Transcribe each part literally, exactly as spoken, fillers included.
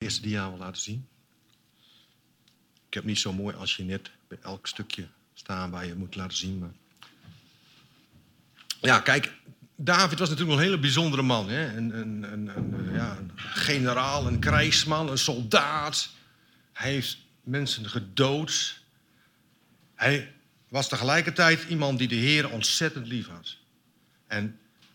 eerste dia wil laten zien. Ik heb niet zo mooi als je net bij elk stukje staan waar je moet laten zien. Maar... Ja, kijk, David was natuurlijk een hele bijzondere man. Hè? Een, een, een, een, ja, een generaal, een krijgsman, een soldaat. Hij heeft mensen gedood. Hij was tegelijkertijd iemand die de Heer ontzettend lief had. En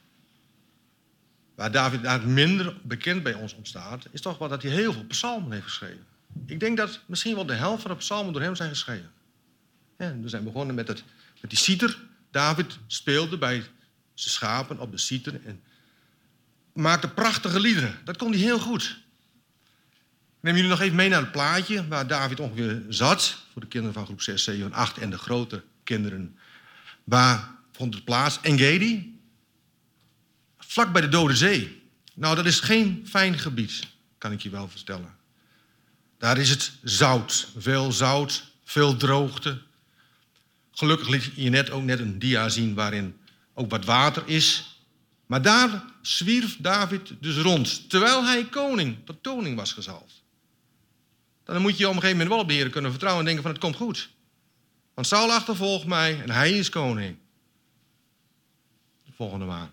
waar David daar minder bekend bij ons om staat, is toch wel dat hij heel veel psalmen heeft geschreven. Ik denk dat misschien wel de helft van de psalmen door hem zijn geschreven. Ja, we zijn begonnen met, het, met die citer. David speelde bij zijn schapen op de citer en maakte prachtige liederen. Dat kon hij heel goed. Ik neem jullie nog even mee naar het plaatje waar David ongeveer zat. Voor de kinderen van groep zes, zeven, acht en de grote kinderen. Waar vond het plaats? Engedi. Vlak bij de Dode Zee. Nou, dat is geen fijn gebied, kan ik je wel vertellen. Daar is het zout. Veel zout, veel droogte. Gelukkig liet je net ook net een dia zien waarin ook wat water is. Maar daar zwierf David dus rond, terwijl hij koning, tot koning was gezalfd. Dan moet je op een gegeven moment wel op de Heer kunnen vertrouwen en denken van het komt goed. Want Saul achtervolgt mij en hij is koning. De volgende maar.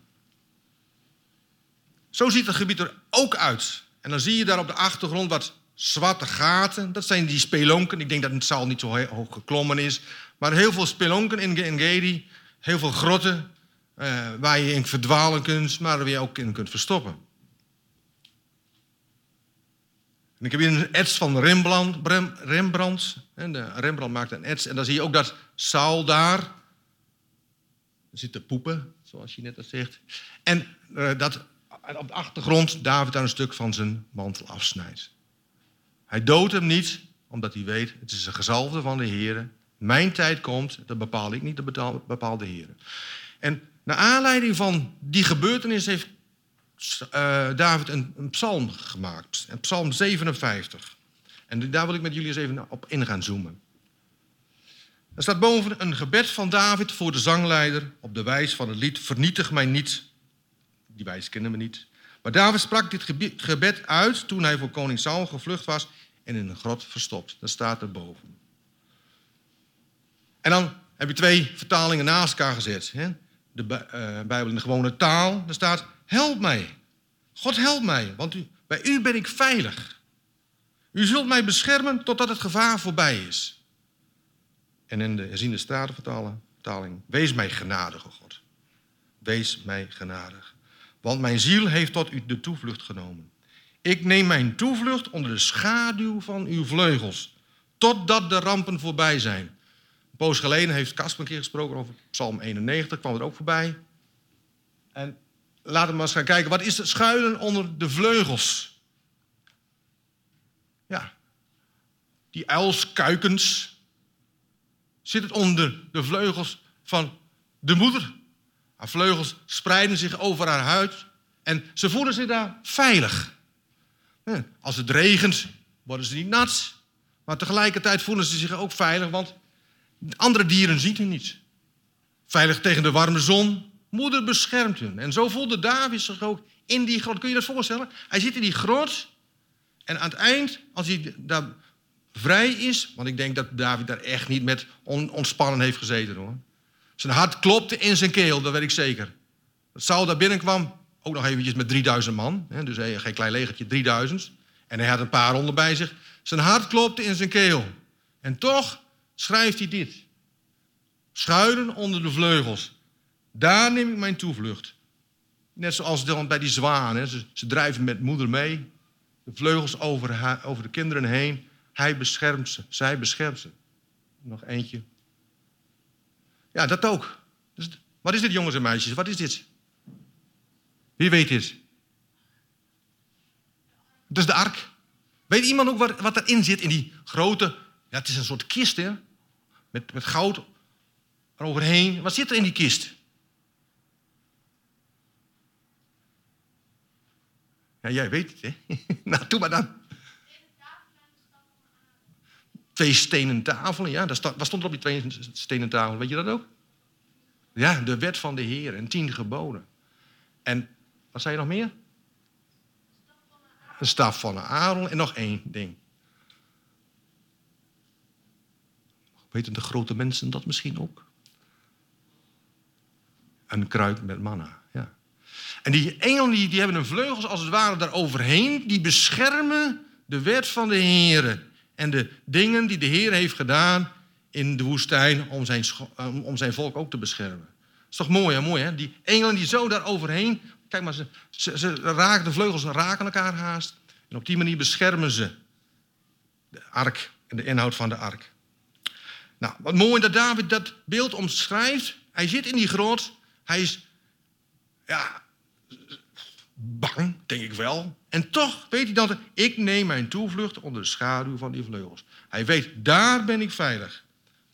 Zo ziet het gebied er ook uit. En dan zie je daar op de achtergrond wat zwarte gaten. Dat zijn die spelonken. Ik denk dat het Saul niet zo hoog geklommen is. Maar heel veel spelonken in Engedi. Heel veel grotten. Uh, waar je in verdwalen kunt, maar waar je ook in kunt verstoppen. En ik heb hier een ets van Rembrandt. Rembrandt. En de Rembrandt maakte een ets. En dan zie je ook dat Saul daar zit te poepen, zoals je net al zegt. En uh, dat op de achtergrond David daar een stuk van zijn mantel afsnijdt. Hij doodt hem niet, omdat hij weet, het is een gezalfde van de Heer. Mijn tijd komt, dat bepaal ik niet, dat bepaalt de Heer. En naar aanleiding van die gebeurtenis heeft uh, David een, een psalm gemaakt. Een psalm zevenenvijftig. En daar wil ik met jullie eens even op in gaan zoomen. Er staat boven een gebed van David voor de zangleider op de wijs van het lied Vernietig mij niet. Die wijs kennen we niet. Maar David sprak dit gebed uit toen hij voor koning Saul gevlucht was en in een grot verstopt. Dat staat erboven. En dan heb je twee vertalingen naast elkaar gezet. Hè? De Bijbel in de gewone taal. Daar staat, help mij. God help mij, want u, bij u ben ik veilig. U zult mij beschermen totdat het gevaar voorbij is. En in de herziende statenvertaling, wees mij genadig, o God. Wees mij genadig. Want mijn ziel heeft tot u de toevlucht genomen. Ik neem mijn toevlucht onder de schaduw van uw vleugels, totdat de rampen voorbij zijn. Een poos geleden heeft Kasper een keer gesproken over Psalm eenennegentig, kwam er ook voorbij. En laten we maar eens gaan kijken, wat is het schuilen onder de vleugels? Ja, die uilskuikens. Zit het onder de vleugels van de moeder? Haar vleugels spreiden zich over haar huid en ze voelen zich daar veilig. Als het regent, worden ze niet nat. Maar tegelijkertijd voelen ze zich ook veilig, want andere dieren zien hen niet. Veilig tegen de warme zon. Moeder beschermt hen. En zo voelde David zich ook in die grot. Kun je dat voorstellen? Hij zit in die grot en aan het eind, als hij daar vrij is, want ik denk dat David daar echt niet met on- ontspannen heeft gezeten, hoor. Zijn hart klopte in zijn keel, dat weet ik zeker. Dat Saul daar binnenkwam, ook nog eventjes met drieduizend man. Hè, dus hij, geen klein legertje, drieduizend. En hij had een paar honden bij zich. Zijn hart klopte in zijn keel. En toch schrijft hij dit. Schuilen onder de vleugels. Daar neem ik mijn toevlucht. Net zoals dan bij die zwanen. Ze, ze drijven met moeder mee. De vleugels over, haar, over de kinderen heen. Hij beschermt ze. Zij beschermt ze. Nog eentje. Ja, dat ook. Dus, wat is dit, jongens en meisjes? Wat is dit? Wie weet dit? Het is de ark. Weet iemand ook wat, wat erin zit in die grote... Ja, het is een soort kist, hè? Met, met goud eroverheen. Wat zit er in die kist? Ja, jij weet het, hè? Nou, doe maar dan. Twee stenen tafelen, ja. Wat stond er op die twee stenen tafelen? Weet je dat ook? Ja, de wet van de Heer en tien geboden. En, wat zei je nog meer? een staf van Aaron en nog één ding. Weten de grote mensen dat misschien ook? Een kruik met manna, ja. En die engelen die, die hebben hun vleugels als het ware daaroverheen. Die beschermen de wet van de Heer. En de dingen die de Heer heeft gedaan in de woestijn om zijn, om zijn volk ook te beschermen. Dat is toch mooi, hè? Mooi, hè? Die engelen die zo daaroverheen. Kijk maar, ze, ze, ze raken, de vleugels raken elkaar haast. En op die manier beschermen ze de ark en de inhoud van de ark. Nou, wat mooi dat David dat beeld omschrijft. Hij zit in die grot. Hij is, ja, bang, denk ik wel. En toch weet hij dat ik neem mijn toevlucht onder de schaduw van die vleugels. Hij weet, daar ben ik veilig.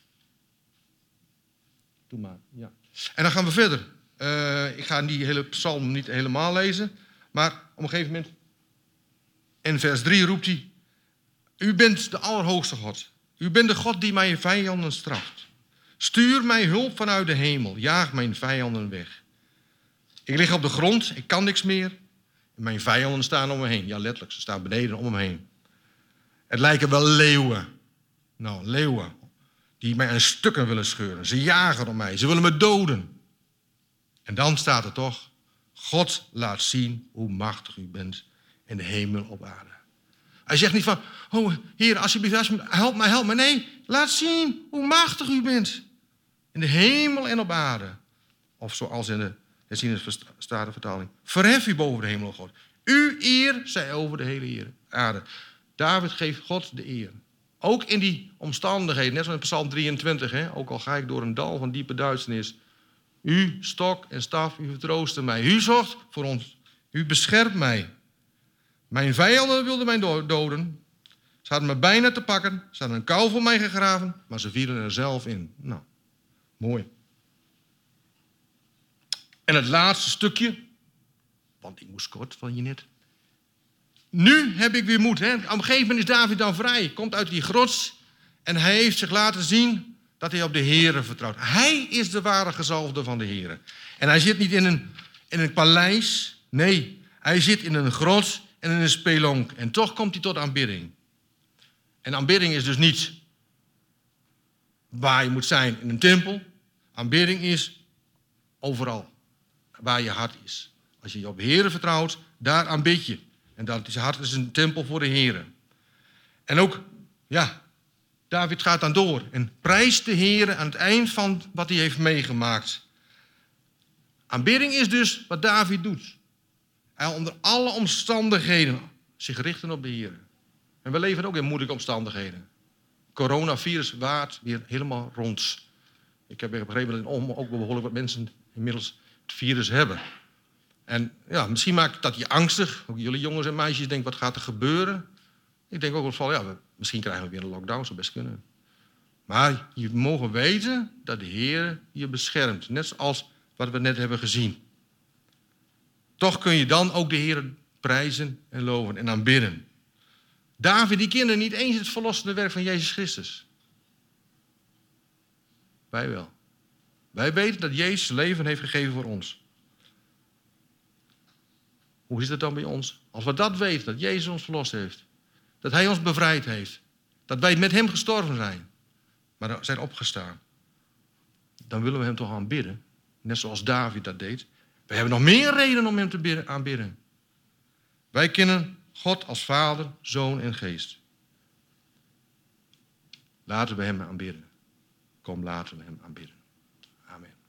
Doe maar, ja. En dan gaan we verder. Uh, ik ga die hele psalm niet helemaal lezen. Maar op een gegeven moment, in vers drie roept hij: U bent de Allerhoogste God. U bent de God die mijn vijanden straft. Stuur mij hulp vanuit de hemel. Jaag mijn vijanden weg. Ik lig op de grond, ik kan niks meer. En mijn vijanden staan om me heen. Ja, letterlijk, ze staan beneden om me heen. Het lijken wel leeuwen. Nou, leeuwen. Die mij aan stukken willen scheuren. Ze jagen op mij, ze willen me doden. En dan staat er toch: God laat zien hoe machtig u bent in de hemel op aarde. Hij zegt niet van: oh, Heer, alsjeblieft, help mij, help mij. Nee, laat zien hoe machtig u bent. In de hemel en op aarde. Of zoals in de herziene Statenvertaling: verhef u boven de hemel, God. Uw eer zij over de hele aarde. David geeft God de eer. Ook in die omstandigheden, net zoals in Psalm drieëntwintig. Hè, ook al ga ik door een dal van diepe duisternis. U, stok en staf, u vertroostte mij. U zorgt voor ons. U beschermt mij. Mijn vijanden wilden mij doden. Ze hadden me bijna te pakken. Ze hadden een kuil voor mij gegraven. Maar ze vielen er zelf in. Nou, mooi. En het laatste stukje. Want ik moest kort van je net. Nu heb ik weer moed. Hè? Op een gegeven moment is David dan vrij. Komt uit die grot. En hij heeft zich laten zien dat hij op de Heere vertrouwt. Hij is de ware gezalfde van de Heere. En hij zit niet in een, in een paleis. Nee, hij zit in een grot en in een spelonk. En toch komt hij tot aanbidding. En aanbidding is dus niet waar je moet zijn in een tempel. Aanbidding is overal. Waar je hart is. Als je je op de Heere vertrouwt, daar aanbid je. En dat is hart is een tempel voor de Heere. En ook, ja, David gaat dan door en prijst de Heere aan het eind van wat hij heeft meegemaakt. Aanbidding is dus wat David doet. Hij onder alle omstandigheden zich richten op de Heere. En we leven ook in moeilijke omstandigheden. Coronavirus waart weer helemaal rond. Ik heb begrepen dat in Om ook behoorlijk wat mensen inmiddels het virus hebben. En ja, misschien maakt dat je angstig. Ook jullie jongens en meisjes denken, wat gaat er gebeuren? Ik denk ook wel van, ja, we, misschien krijgen we weer een lockdown, zou best kunnen. Maar je mogen weten dat de Heer je beschermt. Net zoals wat we net hebben gezien. Toch kun je dan ook de Heer prijzen en loven en aanbidden. David, die kende niet eens het verlossende werk van Jezus Christus. Wij wel. Wij weten dat Jezus zijn leven heeft gegeven voor ons. Hoe is het dan bij ons? Als we dat weten, dat Jezus ons verlost heeft. Dat hij ons bevrijd heeft. Dat wij met hem gestorven zijn. Maar zijn opgestaan. Dan willen we hem toch aanbidden. Net zoals David dat deed. We hebben nog meer reden om hem te aanbidden. Wij kennen God als Vader, Zoon en Geest. Laten we hem aanbidden. Kom, laten we hem aanbidden. Amen.